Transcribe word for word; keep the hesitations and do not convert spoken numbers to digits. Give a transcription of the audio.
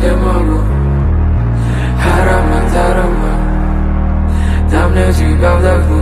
не могу. Аромат, аромат, дай мне тебя вдохнуть.